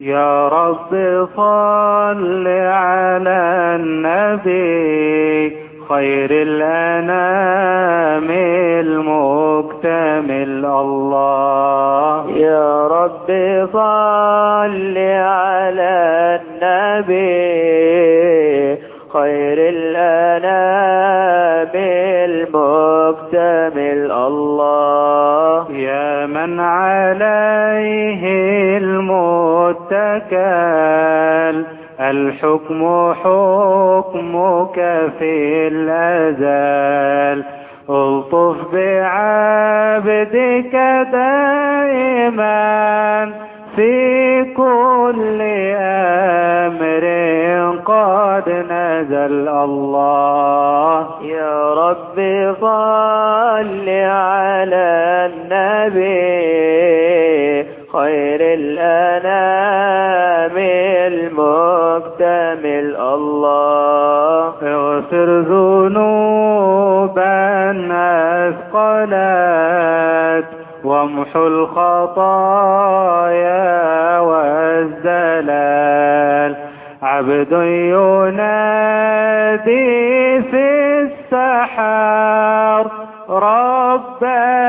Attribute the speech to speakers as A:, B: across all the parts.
A: يا رب صل على النبي خير الأنام المكتمل الله.
B: يا رب صل على النبي خير الأنام المكتمل الله.
A: يا من عليه المتكل الحكم حكمك في الأزل. الطف بعبدك دائما في كل أمر قد نزل الله.
B: يا رب صل على النبي خير الأنام المكتمل الله.
A: اغفر ذنوبا أثقلت وامحو الخطايا والزلال. عبد ينادي في السحر رب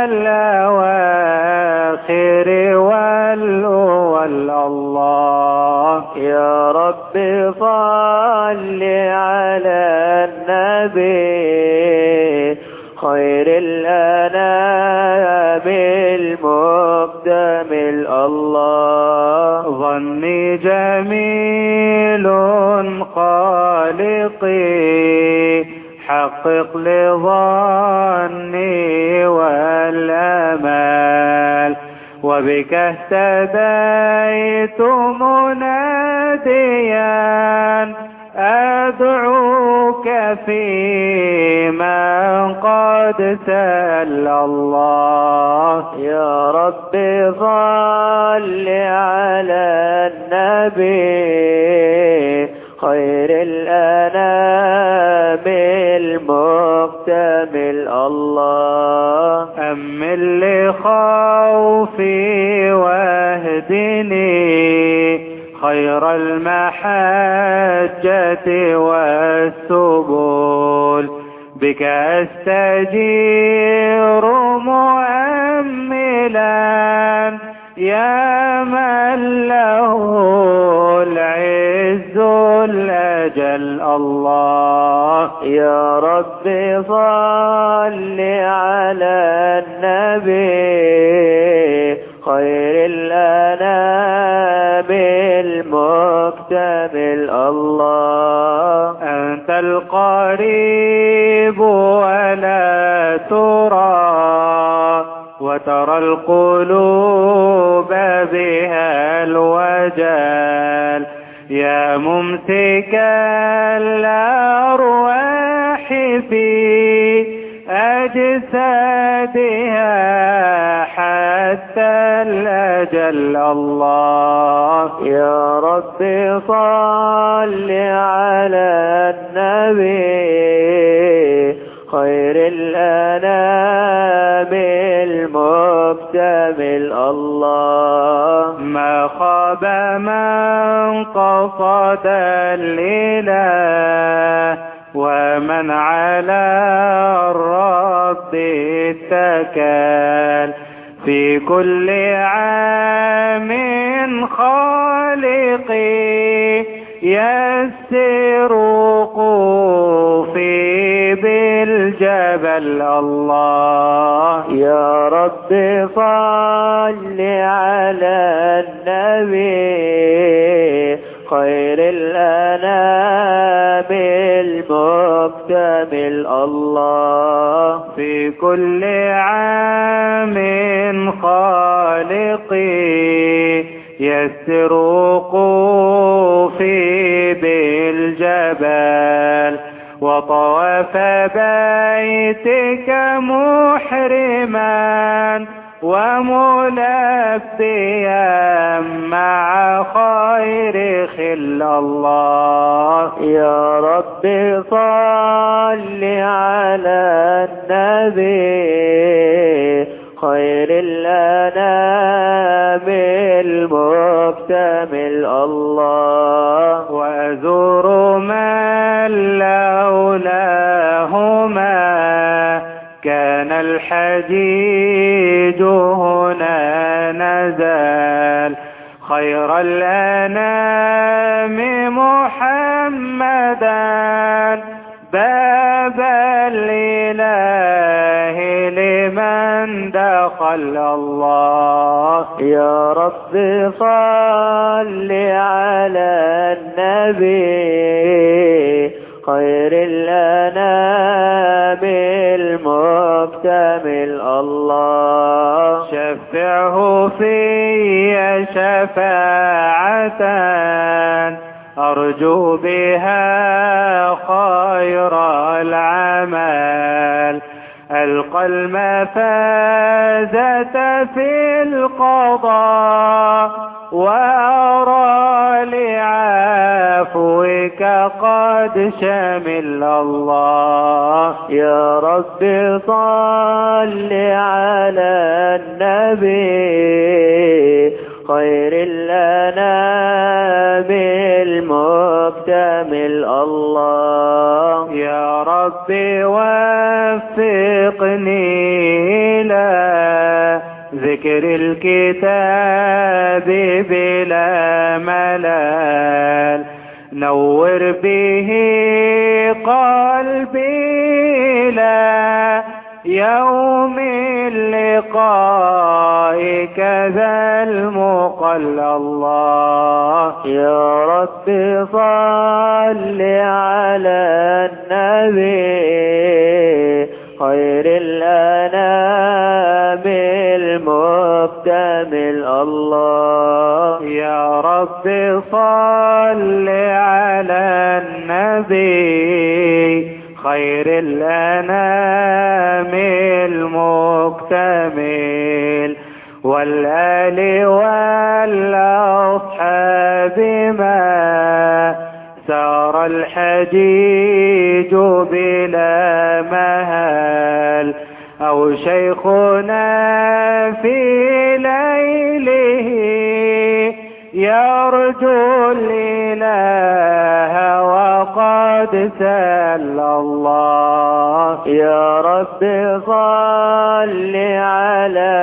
A: الأواخر والأول الله.
B: يا رب صل على النبي خير الأنام المكتمل الله.
A: ظني جميل خالقي حقق لظني والأمال. وبك اهتديت مناديا أدعوك في من قد سأل الله.
B: يا رب صل على النبي خير الأنام المكتمل الله.
A: أمن لخوفي واهدني خير المحجة والسبل. بك أستجير مؤملا يا من له العز الأجل الله.
B: يا رب صل على النبي خير الأنام المكتمل الله.
A: أنت القريب ولا ترى وترى القلوب بها الوجل. يا ممسك الأرواح في أجسادها حتى الأجل الله.
B: يا رب صل على النبي خير الأنام المكتمل الله.
A: ما خاب من قصد الإله ومن على الرب اتكل. في كل عام خالقي يسر وقوفي بالجبل الله.
B: يا رب صل على النبي خير الأنام المكتمل الله.
A: في كل عام خالقي يسر وقوفي بالجبل. وطواف بيتك محرما وملبيا مع خير خل الله.
B: يا رب صل على النبي خير الأنام المكتمل المكتمل الله
A: وأزور من لولاهما كان الحجيج هنا نزل خير الأنام محمدا باب الإله لمن دخل الله
B: يا رب صل على النبي خير الأنام المكتمل الله
A: شفعه في شفاعة أرجو بها خير العمل ألقى المفازة في القضاء وأرى لعفوك قد شمل الله
B: يا رب صل على النبي خير الأنام المكتمل الله
A: يا رب وفقني إلى ذكر الكتاب بلا ملال نور به قلبي لا يوم لقائك ذا المقل الله
B: يا رب صل على النبي خير الأنام المكتمل الله
A: يا رب صل على النبي خير الأنام المكتمل والآل والأصحاب ما سار الحجيج بلا مهال أو شيخنا في ليله يرجو الإله وقد سأل الله
B: يا رب صل على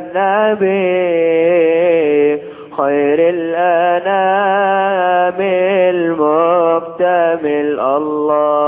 B: النبي خير الأنام المكتمل الله